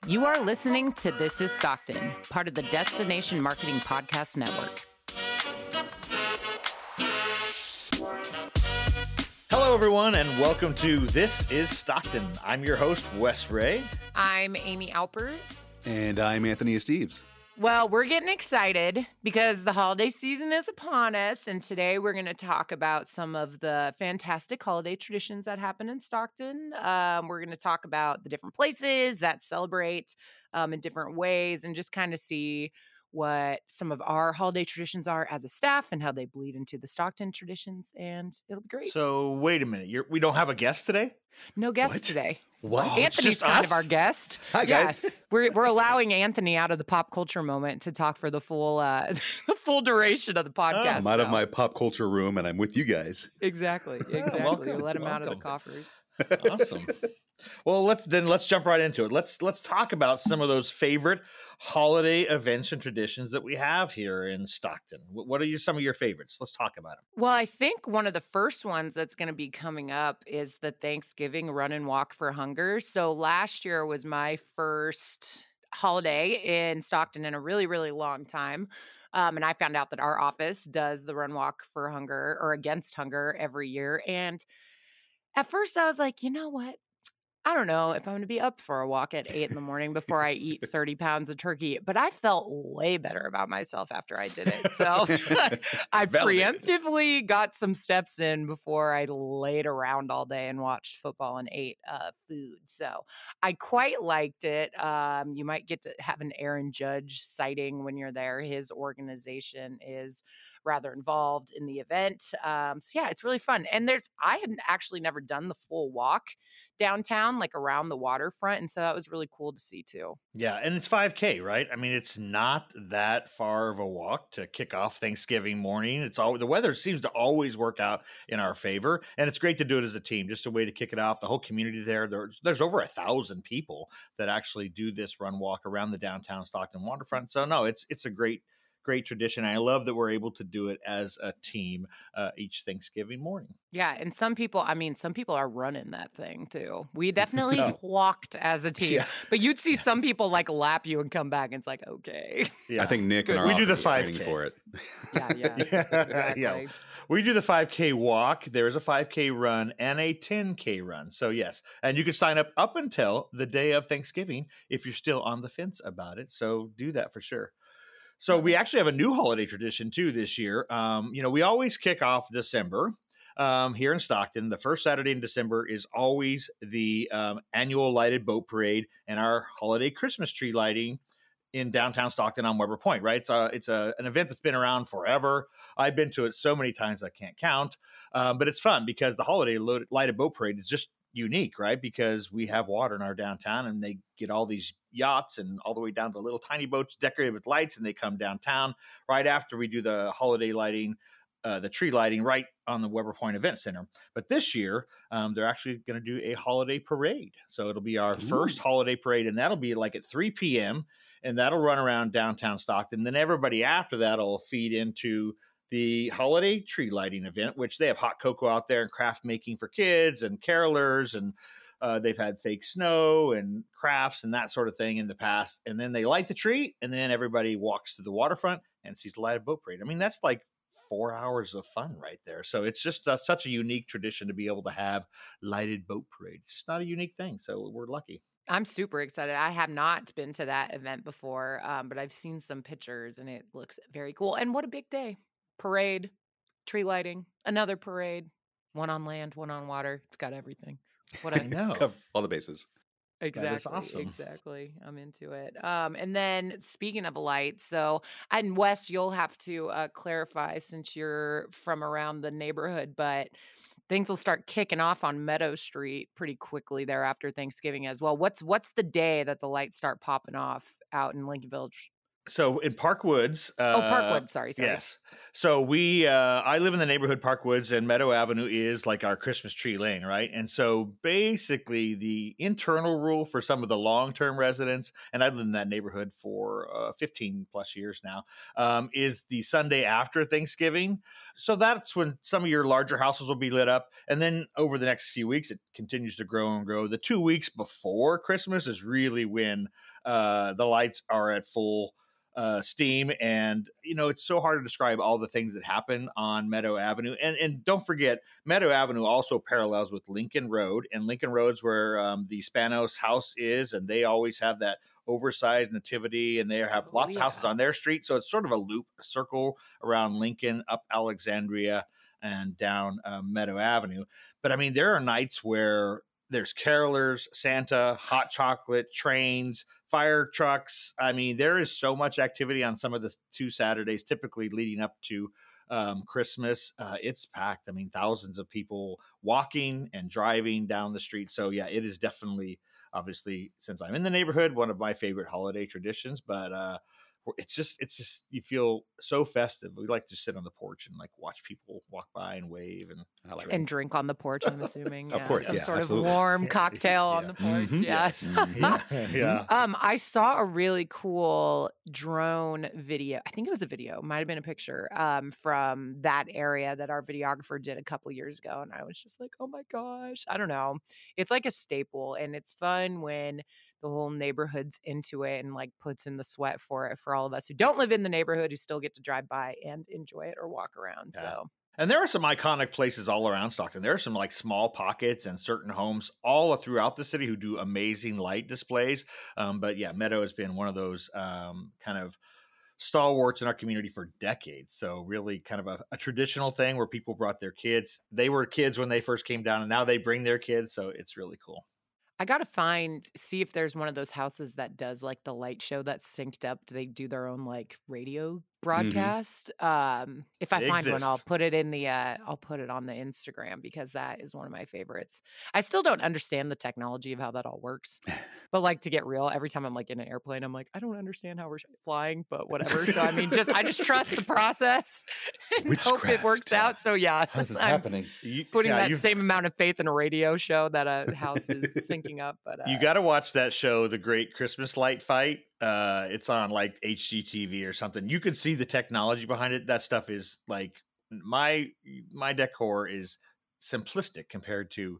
You are listening to This is Stockton, part of the Destination Marketing Podcast Network. Hello, everyone, and welcome to This is Stockton. I'm your host, Wes Ray. I'm Amy Alpers. And I'm Anthony Steves. Well, we're getting excited because the holiday season is upon us, and today we're going to talk about some of the fantastic holiday traditions that happen in Stockton. We're going to talk about the different places that celebrate in different ways and just kind of see what some of our holiday traditions are as a staff and how they bleed into the Stockton traditions, and it'll be great. So, wait a minute. We don't have a guest today? No guest What? today. What? Oh, it's Anthony's just kind us? of our guest. Hi, guys. We're allowing Anthony out of the pop culture moment to talk for the full the full duration of the podcast. I'm out of so- my pop culture room and I'm with you guys. Exactly. welcome, We let him out of the welcome. coffers. Awesome. Well, let's jump right into it. Let's talk about some of those favorite holiday events and traditions that we have here in Stockton. What are some of your favorites? Let's talk about them. Well, I think one of the first ones that's going to be coming up is the Thanksgiving Run and Walk for Hunger. So last year was my first holiday in Stockton in a really, really long time. And I found out that our office does the Run Walk for Hunger or Against Hunger every year. And at first I was like, you know what? I don't know if I'm going to be up for a walk at 8 a.m. before I eat 30 pounds of turkey, but I felt way better about myself after I did it. So I Validated. preemptively got some steps in before I laid around all day and watched football and ate food. So I quite liked it. You might get to have an Aaron Judge sighting when you're there. His organization is rather involved in the event. So yeah, it's really fun. And I had actually never done the full walk downtown, like around the waterfront. And so that was really cool to see too. Yeah, and it's 5K, right? I mean, it's not that far of a walk to kick off Thanksgiving morning. The weather seems to always work out in our favor, and it's great to do it as a team. Just a way to kick it off. The whole community there's over 1,000 people that actually do this run walk around the downtown Stockton waterfront. So no, it's a great tradition. I love that we're able to do it as a team each Thanksgiving morning. Yeah. And some people are running that thing too. We definitely Oh. walked as a team, Yeah. but you'd see some people like lap you and come back and it's like, okay. Yeah. I think Nick Good. and our We do the office are training 5K. for it. Yeah. Yeah. Exactly. Yeah. We do the 5K walk. There's a 5K run and a 10K run. So yes, and you can sign up until the day of Thanksgiving if you're still on the fence about it. So do that for sure. So we actually have a new holiday tradition too this year. We always kick off December here in Stockton. The first Saturday in December is always the annual lighted boat parade and our holiday Christmas tree lighting in downtown Stockton on Weber Point, right? It's an event that's been around forever. I've been to it so many times I can't count, but it's fun because the holiday lighted boat parade is just unique, right? Because we have water in our downtown and they get all these yachts and all the way down to little tiny boats decorated with lights, and they come downtown right after we do the holiday lighting, the tree lighting right on the Weber Point Event Center. But this year, they're actually going to do a holiday parade. So it'll be our first holiday parade, and that'll be like at 3 p.m., and that'll run around downtown Stockton. Then everybody after that will feed into the holiday tree lighting event, which they have hot cocoa out there and craft making for kids and carolers, and they've had fake snow and crafts and that sort of thing in the past. And then they light the tree, and then everybody walks to the waterfront and sees the lighted boat parade. I mean, that's like 4 hours of fun right there. So it's just such a unique tradition to be able to have lighted boat parades. It's just not a unique thing. So we're lucky. I'm super excited. I have not been to that event before, but I've seen some pictures and it looks very cool. And what a big day. Parade, tree lighting, another parade, one on land, one on water. It's got everything. What I a know. Cover all the bases. Exactly. awesome. Exactly. I'm into it. And then speaking of lights, so and Wes, you'll have to clarify since you're from around the neighborhood, but things will start kicking off on Meadow Street pretty quickly there after Thanksgiving as well. What's the day that the lights start popping off out in Lincoln Village? So in Parkwoods, Parkwood. Sorry. yes. So I live in the neighborhood Parkwoods, and Meadow Avenue is like our Christmas tree lane, right? And so basically, the internal rule for some of the long-term residents, and I've lived in that neighborhood for 15 plus years now, is the Sunday after Thanksgiving. So that's when some of your larger houses will be lit up, and then over the next few weeks, it continues to grow and grow. The 2 weeks before Christmas is really when the lights are at full steam, and it's so hard to describe all the things that happen on Meadow Avenue. And don't forget, Meadow Avenue also parallels with Lincoln Road, and Lincoln Road's where the Spanos house is, and they always have that oversized nativity, and they have lots of houses on their street, so it's sort of a loop, a circle around Lincoln, up Alexandria, and down Meadow Avenue. But I mean, there are nights where there's carolers, Santa, hot chocolate, trains, fire trucks. I mean, there is so much activity on some of the 2 Saturdays, typically leading up to Christmas. It's packed. I mean, thousands of people walking and driving down the street. So yeah, it is definitely, obviously, since I'm in the neighborhood, one of my favorite holiday traditions. But it's just you feel so festive. We like to sit on the porch and like watch people walk by and wave and drink on the porch, I'm assuming. Of course, some yeah, sort absolutely. of warm cocktail on the porch. Mhm. Yes. yeah. I saw a really cool drone video. I think it was a video, might have been a picture, from that area that our videographer did a couple years ago. And I was just like, oh my gosh, I don't know. It's like a staple, and it's fun when the whole neighborhood's into it and like puts in the sweat for it for all of us who don't live in the neighborhood, who still get to drive by and enjoy it or walk around. Yeah. So. And there are some iconic places all around Stockton. There are some like small pockets and certain homes all throughout the city who do amazing light displays. But yeah, Meadow has been one of those kind of stalwarts in our community for decades. So really kind of a traditional thing where people brought their kids. They were kids when they first came down, and now they bring their kids. So it's really cool. I gotta see if there's one of those houses that does like the light show that's synced up. Do they do their own like radio broadcast? If I They find one, I'll exist. put it in I'll put it on the Instagram, because that is one of my favorites. I still don't understand the technology of how that all works. But like, to get real, every time I'm like in an airplane, I'm like, I don't understand how we're flying, but whatever. So I mean, I just trust the process and hope it works Witchcraft. out. So yeah, How's this I'm happening? putting that you've- same amount of faith in a radio show that a house is syncing up. But You got to watch that show, The Great Christmas Light Fight. It's on like HGTV or something. You can see the technology behind it. That stuff is like my decor is simplistic compared to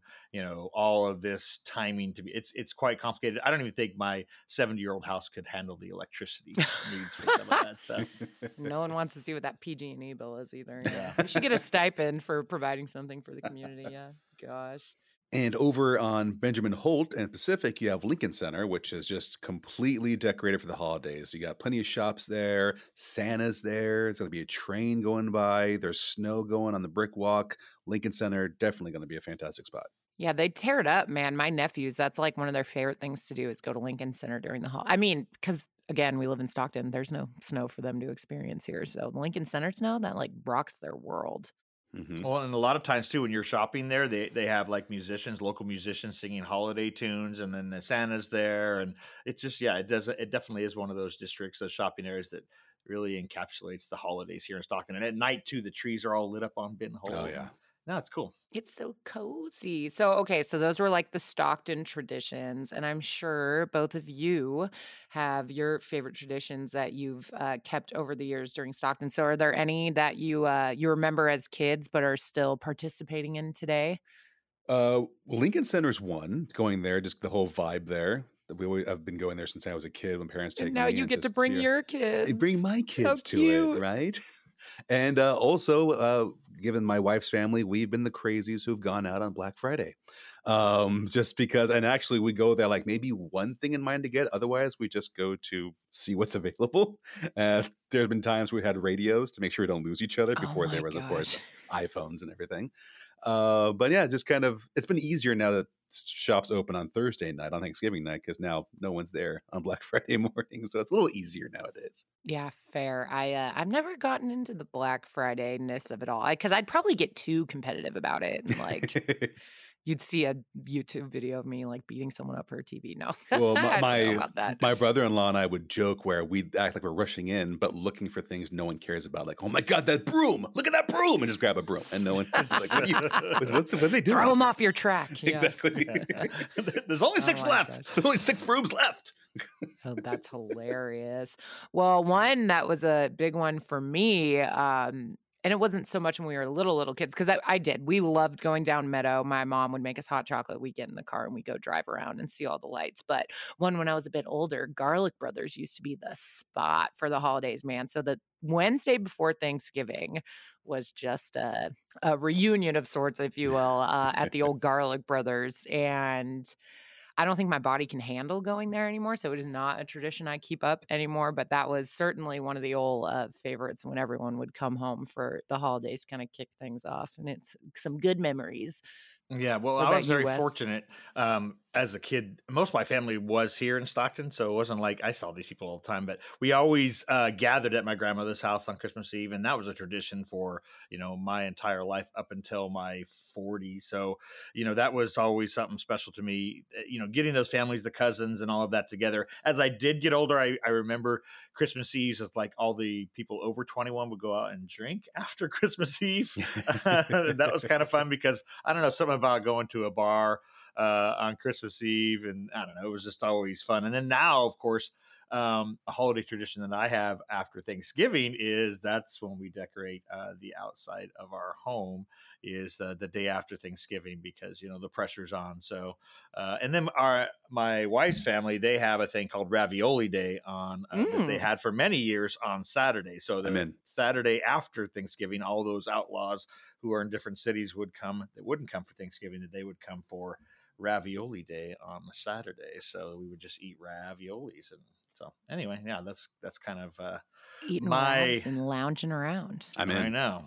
all of this timing. To be, it's quite complicated. I don't even think my 70-year-old house could handle the electricity needs for some of that stuff. no one wants to see what that PG&E bill is either. Yeah. We should get a stipend for providing something for the community. Yeah. Gosh. And over on Benjamin Holt and Pacific, you have Lincoln Center, which is just completely decorated for the holidays. You got plenty of shops there. Santa's there. It's going to be a train going by. There's snow going on the brick walk. Lincoln Center, definitely going to be a fantastic spot. Yeah, they tear it up, man. My nephews, that's like one of their favorite things to do is go to Lincoln Center during the holiday. I mean, because again, we live in Stockton. There's no snow for them to experience here. So the Lincoln Center snow, that like rocks their world. Mm-hmm. Well, and a lot of times too, when you're shopping there, they have like local musicians singing holiday tunes, and then the Santa's there, and it's just it definitely is one of those districts, those shopping areas that really encapsulates the holidays here in Stockton. And at night too, the trees are all lit up on Ben Holt. Oh, yeah. No, it's cool. It's so cozy. So those were like the Stockton traditions. And I'm sure both of you have your favorite traditions that you've kept over the years during Stockton. So are there any that you remember as kids but are still participating in today? Lincoln Center's one, going there, just the whole vibe there. I've been going there since I was a kid when parents take And me. now you get to bring your kids. Bring my kids to cute. it, right? And also, given my wife's family, we've been the crazies who've gone out on Black Friday. Just because, and actually we go there like maybe one thing in mind to get. Otherwise, we just go to see what's available. There's been times we had radios to make sure we don't lose each other before there was, of course, iPhones and everything. But yeah, just kind of, it's been easier now that shops open on Thursday night, on Thanksgiving night, because now no one's there on Black Friday morning. So it's a little easier nowadays. Yeah, fair. I've never gotten into the Black Friday-ness of it all, because I'd probably get too competitive about it. And like, You'd see a YouTube video of me like beating someone up for a TV. No, Well, I don't know about that. my brother-in-law and I would joke where we'd act like we're rushing in, but looking for things no one cares about. Like, oh my God, that broom! Look at that broom! And just grab a broom, and no one like, what are they doing? Throw them off your track. Yeah. Exactly. There's only 6 my left. gosh. There's only 6 brooms left. Oh, that's hilarious. Well, one that was a big one for me, and it wasn't so much when we were little kids, because I did. We loved going down Meadow. My mom would make us hot chocolate. We'd get in the car and we'd go drive around and see all the lights. But one when I was a bit older, Garlic Brothers used to be the spot for the holidays, man. So the Wednesday before Thanksgiving was just a reunion of sorts, if you will, at the old Garlic Brothers. And I don't think my body can handle going there anymore. So it is not a tradition I keep up anymore. But that was certainly one of the old favorites when everyone would come home for the holidays, kind of kick things off. And it's some good memories. Yeah, well, What I about was you, very Wes? fortunate as a kid. Most of my family was here in Stockton, so it wasn't like I saw these people all the time. But we always gathered at my grandmother's house on Christmas Eve, and that was a tradition for my entire life up until my 40s. So that was always something special to me. Getting those families, the cousins, and all of that together. As I did get older, I remember Christmas Eve is like all the people over 21 would go out and drink after Christmas Eve. That was kind of fun because I don't know, something about going to a bar on Christmas Eve, and I don't know, it was just always fun. And then now, of course, a holiday tradition that I have after Thanksgiving is that's when we decorate the outside of our home is the day after Thanksgiving because the pressure's on. So and then my wife's family, they have a thing called Ravioli Day on that they had for many years on Saturday. So the Saturday after Thanksgiving, all those outlaws who are in different cities that wouldn't come for Thanksgiving, that they would come for Ravioli Day on Saturday. So we would just eat raviolis. And so anyway, yeah, that's kind of Eating ravs and lounging around. I know.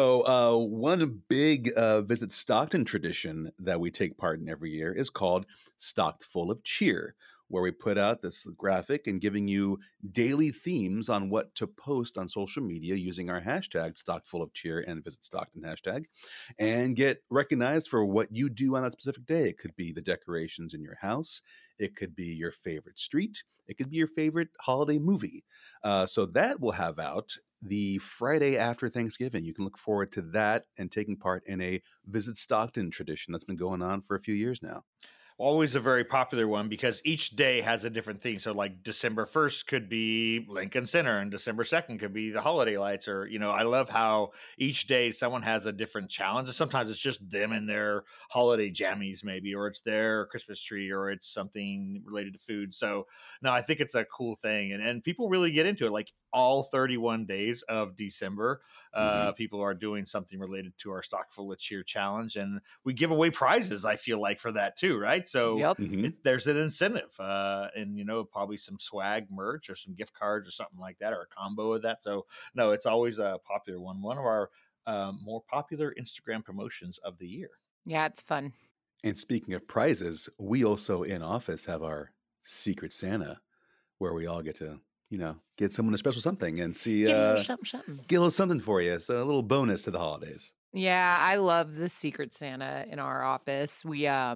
So one big Visit Stockton tradition that we take part in every year is called Stocked Full of Cheer, where we put out this graphic and giving you daily themes on what to post on social media using our hashtag #StockedFullOfCheer and Visit Stockton hashtag, and get recognized for what you do on that specific day. It could be the decorations in your house. It could be your favorite street. It could be your favorite holiday movie. So that will have out the Friday after Thanksgiving. You can look forward to that and taking part in a Visit Stockton tradition that's been going on for a few years now. Always a very popular one because each day has a different theme. So like December 1st could be Lincoln Center and December 2nd could be the holiday lights, or, I love how each day someone has a different challenge. And sometimes it's just them and their holiday jammies maybe, or it's their Christmas tree, or it's something related to food. So no, I think it's a cool thing. And people really get into it. Like all 31 days of December, people are doing something related to our Stock Full of Cheer challenge. And we give away prizes, I feel like, for that too, right? So there's an incentive and, probably some swag merch or some gift cards or something like that, or a combo of that. So no, it's always a popular one of our more popular Instagram promotions of the year. Yeah, it's fun. And speaking of prizes, we also in office have our Secret Santa, where we all get to, get someone a special something and see Get a little something. Get a little something for you. So a little bonus to the holidays. Yeah, I love the Secret Santa in our office. We, I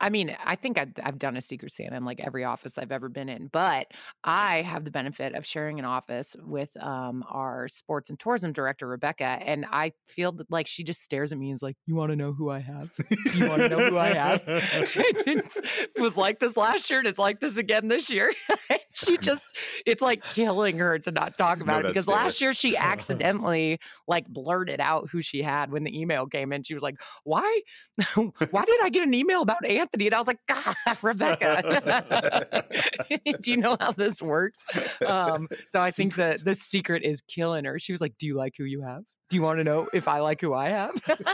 think I've done a Secret Santa in like every office I've ever been in, but I have the benefit of sharing an office with our sports and tourism director, Rebecca, and I feel like she just stares at me and is like, "You want to know who I have? Do you want to know who I have?" It was like this last year, and it's like this again this year. It's like killing her to not talk about it because last year she accidentally like blurted out who she had when the email came in. She was like, why did I get an email about Anthony? And I was like, God, Rebecca, do you know how this works? So I think the secret is killing her. She was like, do you like who you have? Do you want to know if I like who I have?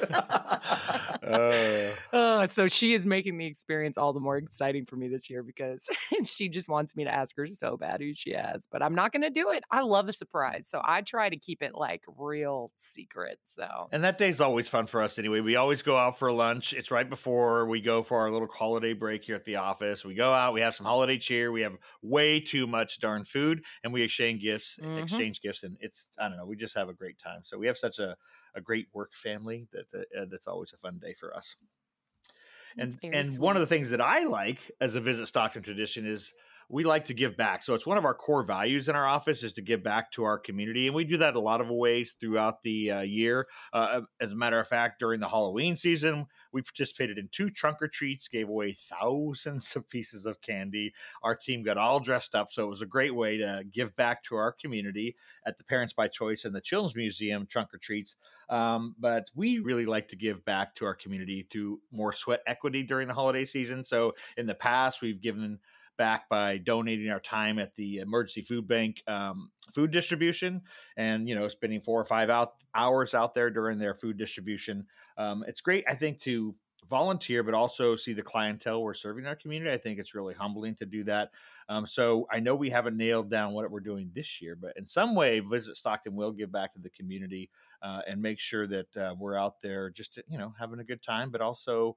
So she is making the experience all the more exciting for me this year because she just wants me to ask her so bad who she has, but I'm not going to do it. I love a surprise. So I try to keep it like real secret. So, and that day's always fun for us anyway. We always go out for lunch. It's right before we go for our little holiday break here at the office. We go out, we have some holiday cheer. We have way too much darn food and we exchange gifts, and it's, I don't know, we just have a great time. So we have such a great work family that's always a fun day for us. That's very And one of the sweet. things that I like as a Visit Stockton tradition is we like to give back. So it's one of our core values in our office is to give back to our community. And we do that a lot of ways throughout the year. As a matter of fact, during the Halloween season, we participated in 2 trunk or treats, gave away thousands of pieces of candy. Our team got all dressed up. So it was a great way to give back to our community at the Parents by Choice and the Children's Museum trunk or treats. But we really like to give back to our community through more sweat equity during the holiday season. So in the past, we've given back by donating our time at the emergency food bank food distribution and spending 4 or 5 hours out there during their food distribution. It's great, I think, to volunteer but also see the clientele we're serving our community. I think it's really humbling to do that. So I know we haven't nailed down what we're doing this year, but in some way Visit Stockton will give back to the community and make sure that we're out there just having a good time, but also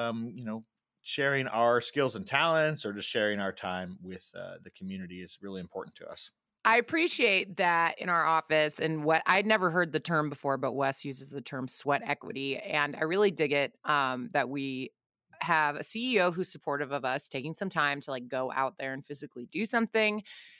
sharing our skills and talents or just sharing our time with the community is really important to us. I appreciate that in our office, and what I'd never heard the term before, but Wes uses the term sweat equity. And I really dig it that we have a CEO who's supportive of us taking some time to like go out there and physically do something.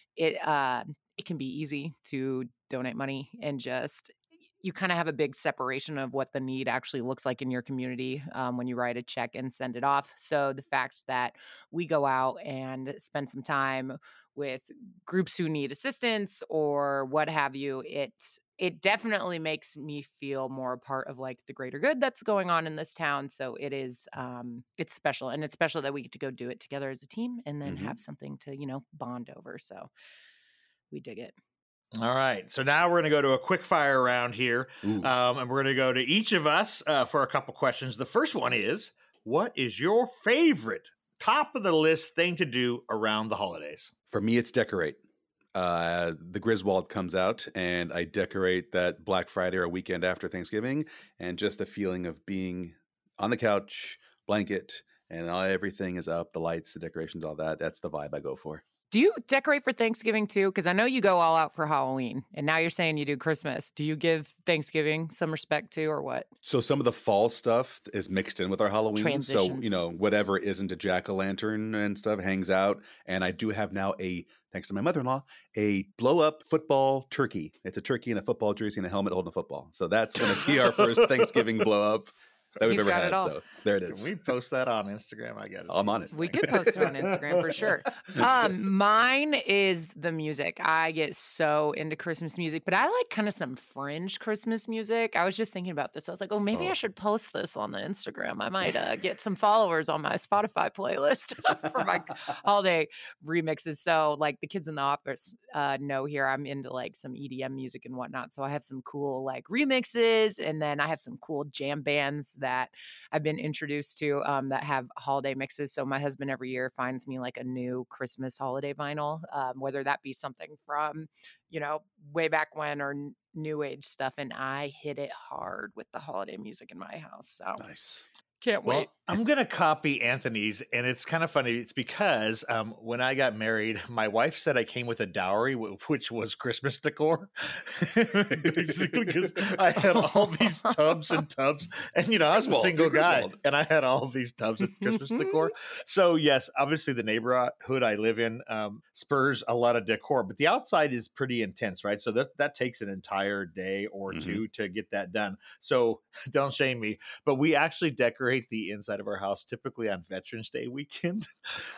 It can be easy to donate money and just you kind of have a big separation of what the need actually looks like in your community when you write a check and send it off. So the fact that we go out and spend some time with groups who need assistance or what have you, it definitely makes me feel more a part of like the greater good that's going on in this town. So it's special, and it's special that we get to go do it together as a team and then have something to bond over. So we dig it. All right. So now we're going to go to a quick fire round here. And we're going to go to each of us for a couple questions. The first one is, what is your favorite top of the list thing to do around the holidays? For me, it's decorate. The Griswold comes out and I decorate that Black Friday or weekend after Thanksgiving, and just the feeling of being on the couch, blanket, and everything is up, the lights, the decorations, all that. That's the vibe I go for. Do you decorate for Thanksgiving too? Because I know you go all out for Halloween, and now you're saying you do Christmas. Do you give Thanksgiving some respect too, or what? So some of the fall stuff is mixed in with our Halloween. Transitions. So, whatever isn't a jack-o'-lantern and stuff hangs out. And I do have now thanks to my mother-in-law, a blow-up football turkey. It's a turkey in a football jersey and a helmet holding a football. So that's going to be our first Thanksgiving blow-up that we've ever had. So there it is. Can we post that on Instagram? I guess I'm on it. We could post it on Instagram for sure. Mine is the music. I get so into Christmas music, but I like kind of some fringe Christmas music. I was just thinking about this. I was like, maybe I should post this on the Instagram. I might get some followers on my Spotify playlist for my holiday remixes. So like the kids in the office know here, I'm into like some EDM music and whatnot. So I have some cool like remixes, and then I have some cool jam bands that I've been introduced to that have holiday mixes. So my husband every year finds me like a new Christmas holiday vinyl, whether that be something from, way back when or new age stuff. And I hit it hard with the holiday music in my house. So nice. Can't wait. Well, I'm going to copy Anthony's, and it's kind of funny. It's because when I got married, my wife said I came with a dowry, which was Christmas decor. Basically, because I had all these tubs and tubs, and I was a single guy, and I had all these tubs of Christmas decor. So yes, obviously the neighborhood I live in spurs a lot of decor, but the outside is pretty intense, right? So that takes an entire day or two to get that done. So don't shame me, but we actually decorate the inside of our house typically on Veterans Day weekend.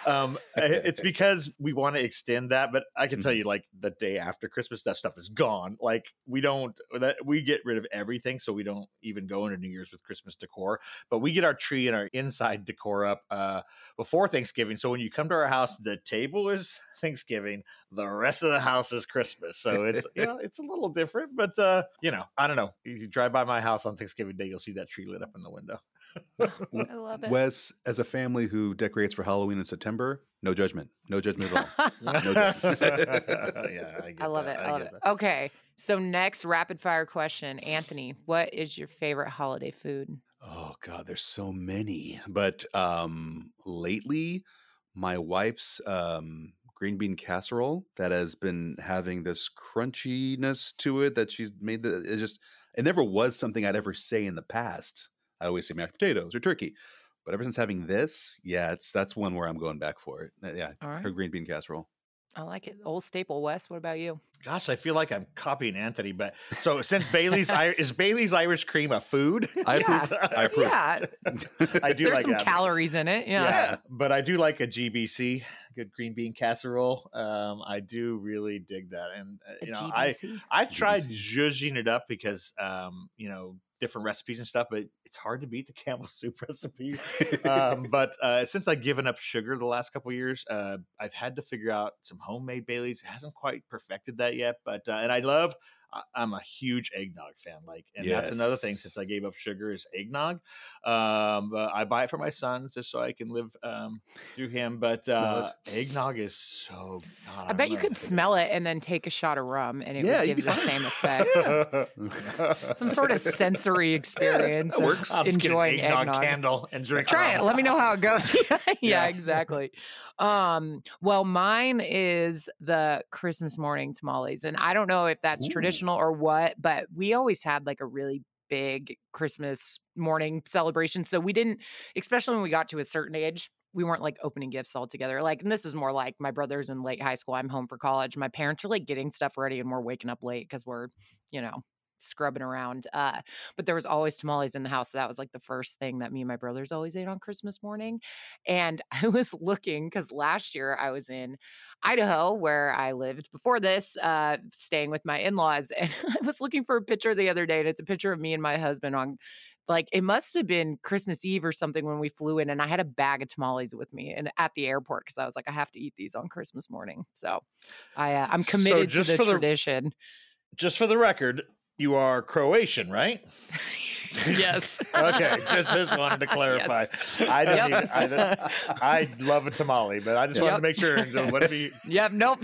It's because we want to extend that, but I can tell you, like the day after Christmas, that stuff is gone. Like we get rid of everything, so we don't even go into New Year's with Christmas decor. But we get our tree and our inside decor up before Thanksgiving. So when you come to our house, the table is Thanksgiving, the rest of the house is Christmas. So it's it's a little different, but I don't know. If you drive by my house on Thanksgiving Day, you'll see that tree lit up in the window. I love it. Wes, as a family who decorates for Halloween in September, no judgment at all. No judgment. Yeah, I love it. Okay, so next rapid fire question, Anthony, what is your favorite holiday food? Oh God, there's so many. But lately, my wife's green bean casserole that has been having this crunchiness to it that she's made. It never was something I'd ever say in the past. I always say mashed potatoes or turkey. But ever since having this, yeah, that's one where I'm going back for it. Yeah, All her right. green bean casserole. I like it. Old staple. Wes, what about you? Gosh, I feel like I'm copying Anthony, but so since is Bailey's Irish cream a food? I Yeah. approve. I approve. Yeah. I do There's like some that. calories in it. Yeah. Yeah, but I do like a GBC, good green bean casserole. I do really dig that, and A I GBC. I've tried GBC. zhuzhing it up because different recipes and stuff, but it's hard to beat the Campbell soup recipe. But since I've given up sugar the last couple of years, I've had to figure out some homemade Baileys. It hasn't quite perfected that yet, but and I'm a huge eggnog fan. And that's another thing. Yes. Since I gave up sugar, is eggnog. But I buy it for my son just so I can live through him. But Smell eggnog is so. God, I bet you could smell it and then take a shot of rum and it Yeah, would you'd give be the fine. same effect. Some sort of sensory experience. That of works. I'll just get an enjoying eggnog candle and drink. Try it. Let me know how it goes. Yeah, Yeah. exactly. Well, mine is the Christmas morning tamales. And I don't know if that's Ooh. traditional or what, but we always had like a really big Christmas morning celebration. So we didn't, especially when we got to a certain age, we weren't like opening gifts all together. Like, and this is more like my brother's in late high school. I'm home for college. My parents are like getting stuff ready and we're waking up late because we're, scrubbing around. But there was always tamales in the house. So that was like the first thing that me and my brothers always ate on Christmas morning. And I was looking because last year I was in Idaho where I lived before this, staying with my in-laws. And I was looking for a picture the other day. And it's a picture of me and my husband on it must have been Christmas Eve or something when we flew in, and I had a bag of tamales with me and at the airport because I was like, I have to eat these on Christmas morning. So I'm committed to the tradition. Just for the record, you are Croatian, right? Yes. Okay, just wanted to clarify. Yes. I don't I love a tamale, but I just wanted to make sure. Whatever you... Yep. Nope.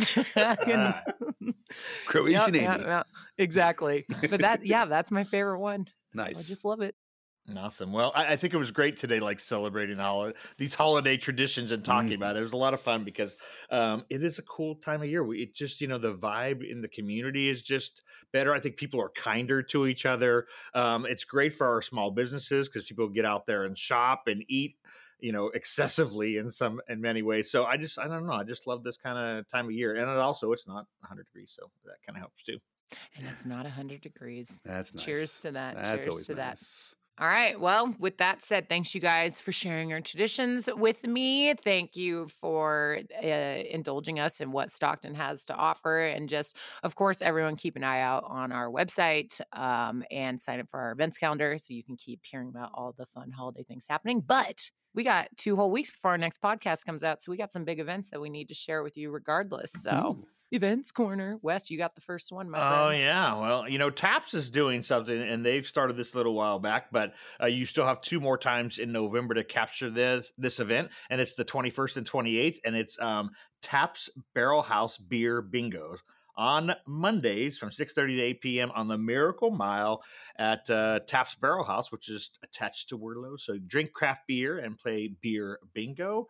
Croatian Amy. Yep, exactly. But that's my favorite one. Nice. I just love it. Awesome. Well, I think it was great today, like celebrating these holiday traditions and talking about it. It was a lot of fun because it is a cool time of year. It just, the vibe in the community is just better. I think people are kinder to each other. It's great for our small businesses because people get out there and shop and eat, excessively in many ways. So I don't know. I just love this kind of time of year. And it's not 100 degrees. So that kind of helps too. And it's not 100 degrees. That's nice. Cheers to that. That's Cheers always to nice. that. All right. Well, with that said, thanks you guys for sharing your traditions with me. Thank you for indulging us in what Stockton has to offer. And just, of course, everyone keep an eye out on our website and sign up for our events calendar so you can keep hearing about all the fun holiday things happening. But we got 2 whole weeks before our next podcast comes out. So we got some big events that we need to share with you regardless. So Events Corner. Wes, you got the first one, my friend. Oh, yeah. Well, TAPS is doing something, and they've started this a little while back, but you still have 2 more times in November to capture this event, and it's the 21st and 28th, and it's TAPS Barrel House Beer Bingo on Mondays from 6:30 to 8 p.m. on the Miracle Mile at TAPS Barrel House, which is attached to Wordlow. So drink craft beer and play beer bingo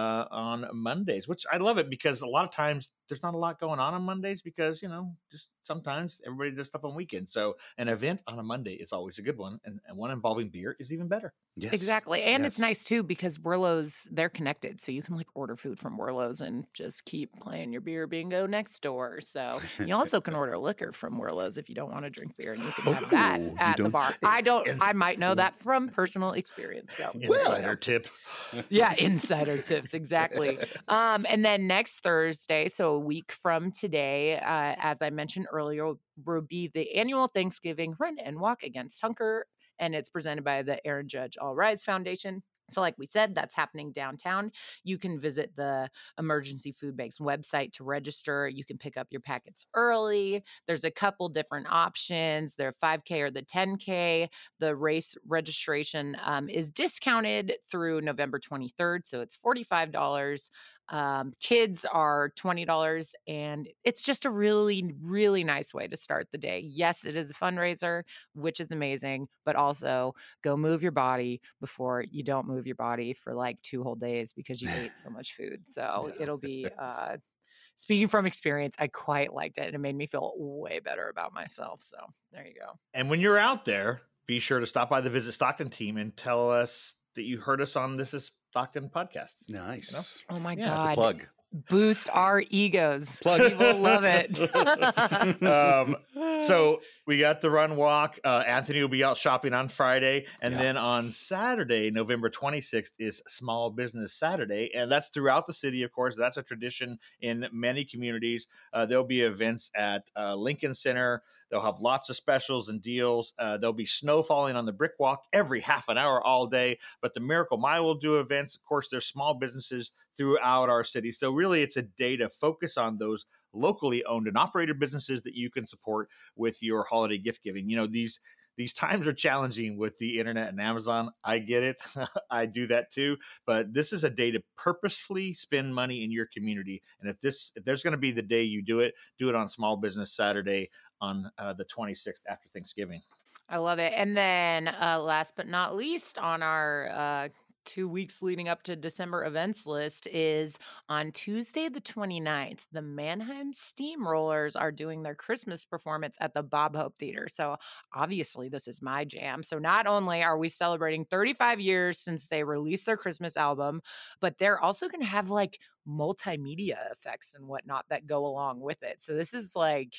on Mondays, which I love it because a lot of times there's not a lot going on Mondays because, just sometimes everybody does stuff on weekends. So an event on a Monday is always a good one. And one involving beer is even better. Yes. Exactly. And it's nice too because Wordlow's, they're connected. So you can order food from Wordlow's and just keep playing your beer bingo next door. So you also can order liquor from Wordlow's if you don't want to drink beer and you can have that at the bar. I might know that from personal experience. So Insider tip. Yeah, insider tips. Exactly. And then next Thursday, so a week from today, as I mentioned earlier, will be the annual Thanksgiving Run and Walk Against Hunger. And it's presented by the Aaron Judge All Rise Foundation. So like we said, that's happening downtown. You can visit the Emergency Food Banks website to register. You can pick up your packets early. There's a couple different options. They're 5K or the 10K. The race registration is discounted through November 23rd. So it's $45. Kids are $20, and it's just a really, really nice way to start the day. Yes, it is a fundraiser, which is amazing, but also go move your body before you don't move your body for 2 whole days because you ate so much food. So it'll be, speaking from experience, I quite liked it. And it made me feel way better about myself. So there you go. And when you're out there, be sure to stop by the Visit Stockton team and tell us that you heard us on This Is Stockton podcast. Nice. Oh my Yeah, God. That's a plug. Boost our egos. Plug. People love it. So we got the run walk. Anthony will be out shopping on Friday. And Yeah. then on Saturday, November 26th, is Small Business Saturday. And that's throughout the city, of course. That's a tradition in many communities. There'll be events at Lincoln Center. They'll have lots of specials and deals. There'll be snow falling on the brick walk every half an hour all day. But the Miracle Mile will do events. Of course, there's small businesses throughout our city. So really, it's a day to focus on those locally owned and operated businesses that you can support with your holiday gift giving. You know, these times are challenging with the internet and Amazon. I get it. I do that too. But this is a day to purposefully spend money in your community. And if there's going to be the day you do it on Small Business Saturday on the 26th after Thanksgiving. I love it. And then last but not least on our 2 weeks leading up to December events list is on Tuesday the 29th, the Mannheim Steamrollers are doing their Christmas performance at the Bob Hope Theater. So obviously this is my jam. So not only are we celebrating 35 years since they released their Christmas album, but they're also going to have like multimedia effects and whatnot that go along with it. So this is like,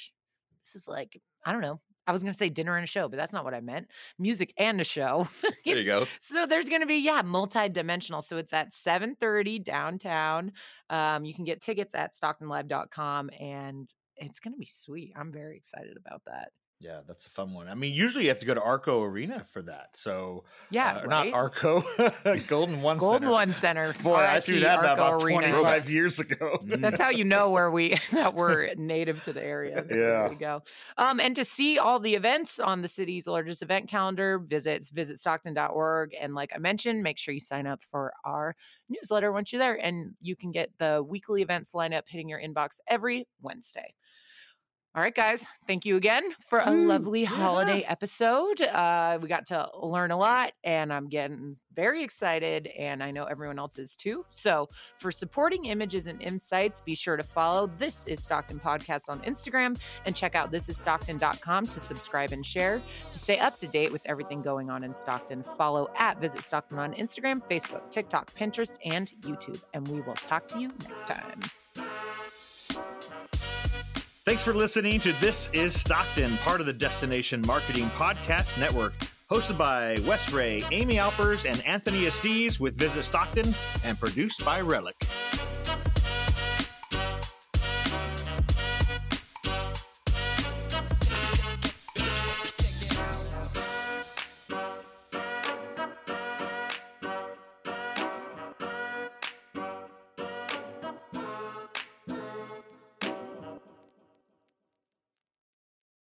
I don't know. I was going to say dinner and a show, but that's not what I meant. Music and a show. There you go. So there's going to be, multi-dimensional. So it's at 7:30 downtown. You can get tickets at StocktonLive.com, and it's going to be sweet. I'm very excited about that. Yeah, that's a fun one. I mean, usually you have to go to Arco Arena for that. So Yeah, not right? Arco, Golden One Golden Center. One Center. Boy, I RIP threw that out Arco about Arena. 25 years ago. That's how you know that we're native to the area. So there you go. And to see all the events on the city's largest event calendar, visit stockton.org. And like I mentioned, make sure you sign up for our newsletter once you're there, and you can get the weekly events lineup hitting your inbox every Wednesday. All right, guys. Thank you again for a lovely holiday episode. We got to learn a lot, and I'm getting very excited, and I know everyone else is too. So for supporting images and insights, be sure to follow This Is Stockton Podcast on Instagram and check out thisisstockton.com to subscribe and share. To stay up to date with everything going on in Stockton, follow at Visit Stockton on Instagram, Facebook, TikTok, Pinterest, and YouTube. And we will talk to you next time. Thanks for listening to This Is Stockton, part of the Destination Marketing Podcast Network, hosted by Wes Ray, Amy Alpers, and Anthony Estes with Visit Stockton, and produced by Relic.